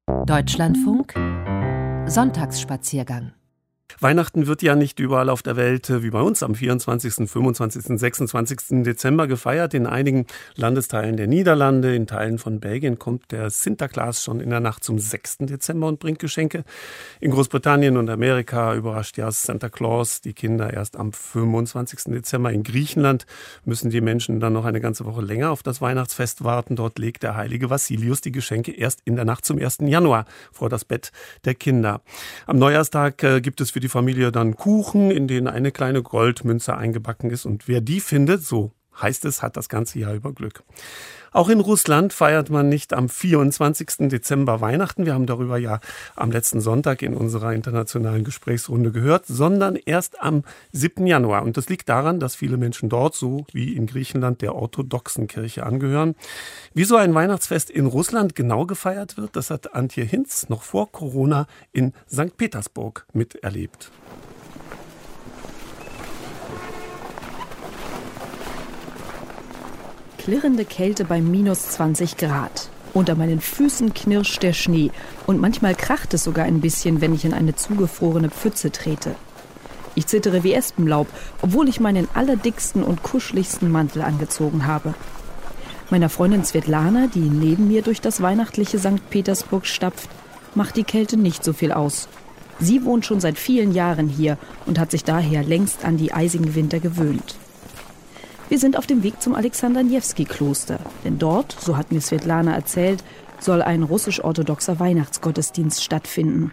Deutschlandfunk Sonntagsspaziergang. Weihnachten wird ja nicht überall auf der Welt wie bei uns am 24., 25., 26. Dezember gefeiert. In einigen Landesteilen der Niederlande, in Teilen von Belgien kommt der Sinterklaas schon in der Nacht zum 6. Dezember und bringt Geschenke. In Großbritannien und Amerika überrascht ja Santa Claus die Kinder erst am 25. Dezember. In Griechenland müssen die Menschen dann noch eine ganze Woche länger auf das Weihnachtsfest warten. Dort legt der heilige Vassilius die Geschenke erst in der Nacht zum 1. Januar vor das Bett der Kinder. Am Neujahrstag gibt es für die Familie dann Kuchen, in denen eine kleine Goldmünze eingebacken ist. Und wer die findet, so heißt es, hat das ganze Jahr über Glück. Auch in Russland feiert man nicht am 24. Dezember Weihnachten. Wir haben darüber ja am letzten Sonntag in unserer internationalen Gesprächsrunde gehört, sondern erst am 7. Januar. Und das liegt daran, dass viele Menschen dort, so wie in Griechenland, der orthodoxen Kirche angehören. Wie so ein Weihnachtsfest in Russland genau gefeiert wird, das hat Antje Hinz noch vor Corona in St. Petersburg miterlebt. Klirrende Kälte bei minus 20 Grad. Unter meinen Füßen knirscht der Schnee und manchmal kracht es sogar ein bisschen, wenn ich in eine zugefrorene Pfütze trete. Ich zittere wie Espenlaub, obwohl ich meinen allerdicksten und kuscheligsten Mantel angezogen habe. Meiner Freundin Svetlana, die neben mir durch das weihnachtliche St. Petersburg stapft, macht die Kälte nicht so viel aus. Sie wohnt schon seit vielen Jahren hier und hat sich daher längst an die eisigen Winter gewöhnt. Wir sind auf dem Weg zum Alexander-Newski-Kloster, denn dort, so hat mir Svetlana erzählt, soll ein russisch-orthodoxer Weihnachtsgottesdienst stattfinden.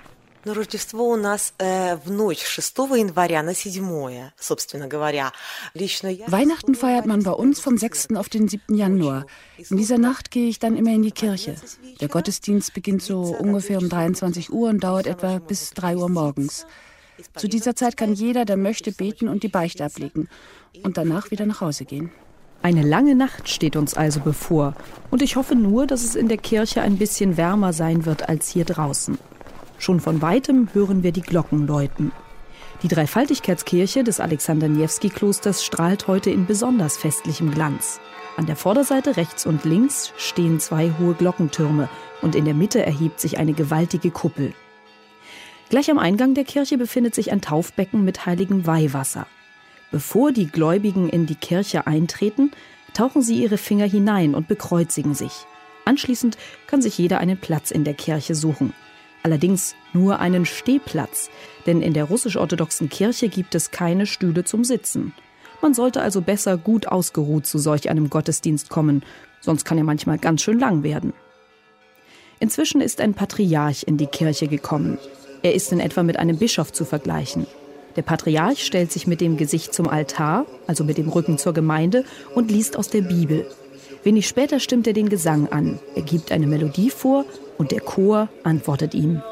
Weihnachten feiert man bei uns vom 6. auf den 7. Januar. In dieser Nacht gehe ich dann immer in die Kirche. Der Gottesdienst beginnt so ungefähr um 23 Uhr und dauert etwa bis 3 Uhr morgens. Zu dieser Zeit kann jeder, der möchte, beten und die Beichte ablegen und danach wieder nach Hause gehen. Eine lange Nacht steht uns also bevor und ich hoffe nur, dass es in der Kirche ein bisschen wärmer sein wird als hier draußen. Schon von Weitem hören wir die Glocken läuten. Die Dreifaltigkeitskirche des Alexander-Newski-Klosters strahlt heute in besonders festlichem Glanz. An der Vorderseite rechts und links stehen 2 hohe Glockentürme und in der Mitte erhebt sich eine gewaltige Kuppel. Gleich am Eingang der Kirche befindet sich ein Taufbecken mit heiligem Weihwasser. Bevor die Gläubigen in die Kirche eintreten, tauchen sie ihre Finger hinein und bekreuzigen sich. Anschließend kann sich jeder einen Platz in der Kirche suchen. Allerdings nur einen Stehplatz, denn in der russisch-orthodoxen Kirche gibt es keine Stühle zum Sitzen. Man sollte also besser gut ausgeruht zu solch einem Gottesdienst kommen, sonst kann er manchmal ganz schön lang werden. Inzwischen ist ein Patriarch in die Kirche gekommen. Er ist in etwa mit einem Bischof zu vergleichen. Der Patriarch stellt sich mit dem Gesicht zum Altar, also mit dem Rücken zur Gemeinde, und liest aus der Bibel. Wenig später stimmt er den Gesang an. Er gibt eine Melodie vor und der Chor antwortet ihm.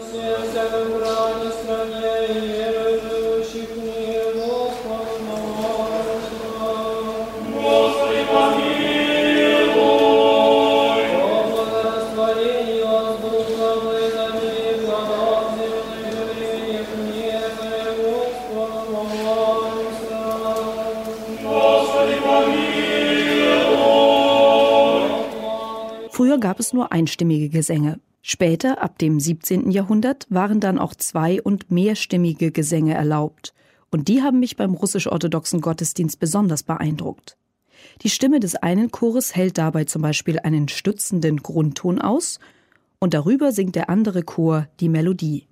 Früher gab es nur einstimmige Gesänge. Später, ab dem 17. Jahrhundert, waren dann auch zwei- und mehrstimmige Gesänge erlaubt. Und die haben mich beim russisch-orthodoxen Gottesdienst besonders beeindruckt. Die Stimme des einen Chores hält dabei zum Beispiel einen stützenden Grundton aus und darüber singt der andere Chor die Melodie.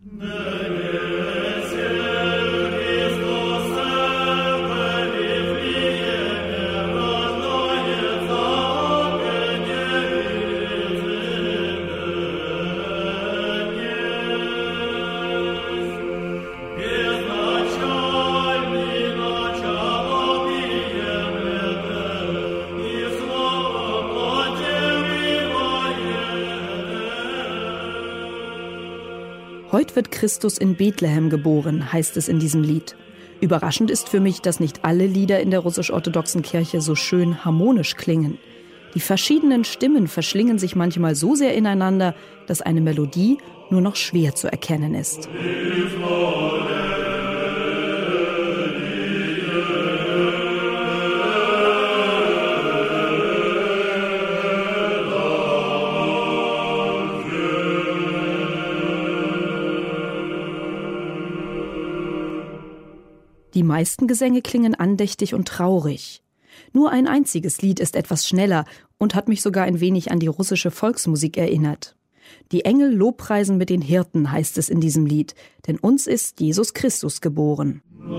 Heute wird Christus in Bethlehem geboren, heißt es in diesem Lied. Überraschend ist für mich, dass nicht alle Lieder in der russisch-orthodoxen Kirche so schön harmonisch klingen. Die verschiedenen Stimmen verschlingen sich manchmal so sehr ineinander, dass eine Melodie nur noch schwer zu erkennen ist. Die meisten Gesänge klingen andächtig und traurig. Nur ein einziges Lied ist etwas schneller und hat mich sogar ein wenig an die russische Volksmusik erinnert. Die Engel lobpreisen mit den Hirten, heißt es in diesem Lied, denn uns ist Jesus Christus geboren.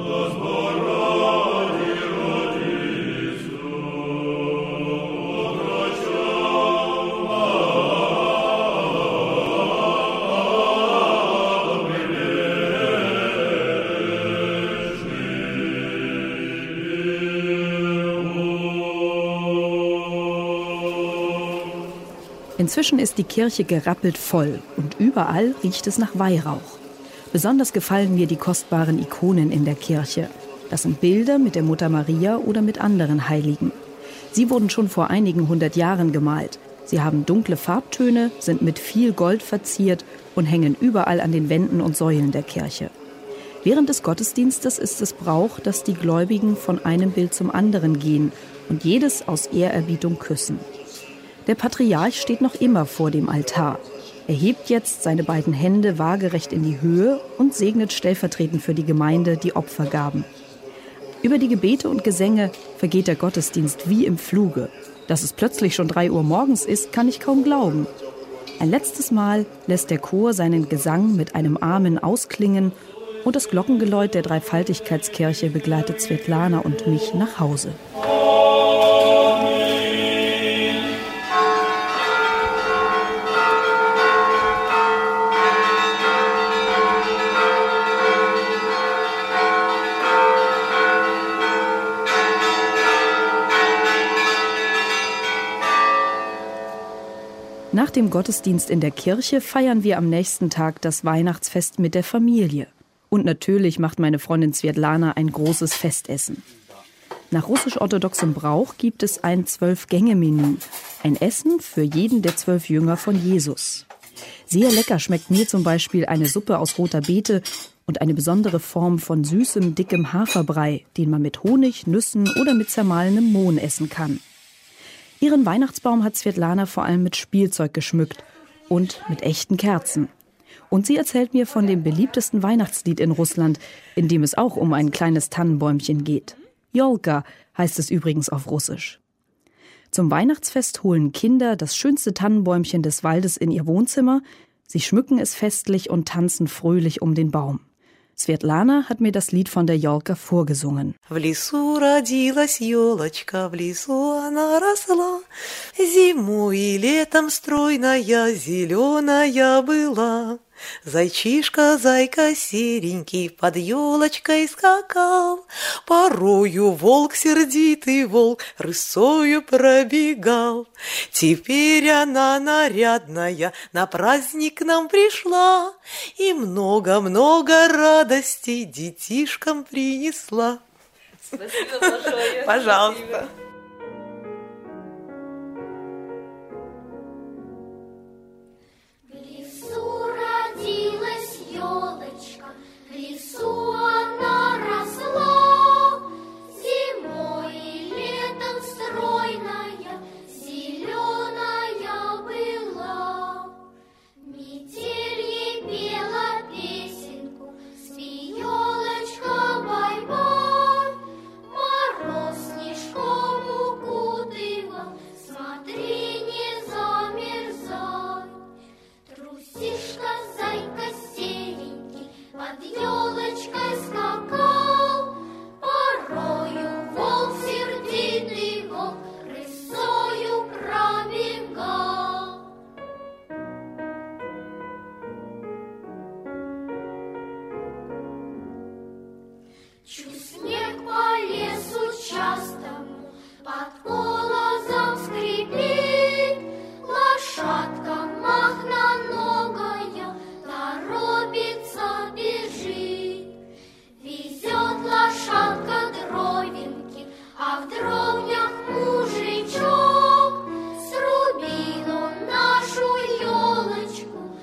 Inzwischen ist die Kirche gerappelt voll und überall riecht es nach Weihrauch. Besonders gefallen mir die kostbaren Ikonen in der Kirche. Das sind Bilder mit der Mutter Maria oder mit anderen Heiligen. Sie wurden schon vor einigen 100 Jahren gemalt. Sie haben dunkle Farbtöne, sind mit viel Gold verziert und hängen überall an den Wänden und Säulen der Kirche. Während des Gottesdienstes ist es Brauch, dass die Gläubigen von einem Bild zum anderen gehen und jedes aus Ehrerbietung küssen. Der Patriarch steht noch immer vor dem Altar. Er hebt jetzt seine beiden Hände waagerecht in die Höhe und segnet stellvertretend für die Gemeinde die Opfergaben. Über die Gebete und Gesänge vergeht der Gottesdienst wie im Fluge. Dass es plötzlich schon 3 Uhr morgens ist, kann ich kaum glauben. Ein letztes Mal lässt der Chor seinen Gesang mit einem Amen ausklingen und das Glockengeläut der Dreifaltigkeitskirche begleitet Svetlana und mich nach Hause. Nach dem Gottesdienst in der Kirche feiern wir am nächsten Tag das Weihnachtsfest mit der Familie. Und natürlich macht meine Freundin Svetlana ein großes Festessen. Nach russisch-orthodoxem Brauch gibt es ein 12-Gänge-Menü. Ein Essen für jeden der 12 Jünger von Jesus. Sehr lecker schmeckt mir zum Beispiel eine Suppe aus roter Beete und eine besondere Form von süßem, dickem Haferbrei, den man mit Honig, Nüssen oder mit zermahlenem Mohn essen kann. Ihren Weihnachtsbaum hat Svetlana vor allem mit Spielzeug geschmückt und mit echten Kerzen. Und sie erzählt mir von dem beliebtesten Weihnachtslied in Russland, in dem es auch um ein kleines Tannenbäumchen geht. Jolka heißt es übrigens auf Russisch. Zum Weihnachtsfest holen Kinder das schönste Tannenbäumchen des Waldes in ihr Wohnzimmer. Sie schmücken es festlich und tanzen fröhlich um den Baum. Svetlana hat mir das Lied von der Jolka vorgesungen. В лесу родилась елочка, в лесу она росла, зимой и летом стройная, зеленая была. Зайчишка, зайка серенький, под елочкой скакал, порою волк, сердитый волк, рысою пробегал. Теперь она нарядная, на праздник к нам пришла, и много-много радостей детишкам принесла. Спасибо большое. Пожалуйста.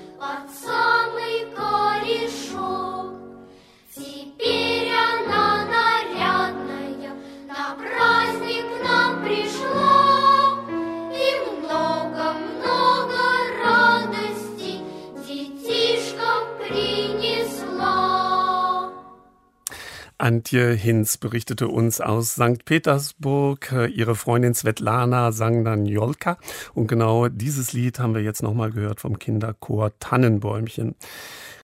Теперь она Antje Hinz berichtete uns aus St. Petersburg. Ihre Freundin Svetlana sang dann Jolka. Und genau dieses Lied haben wir jetzt nochmal gehört vom Kinderchor Tannenbäumchen.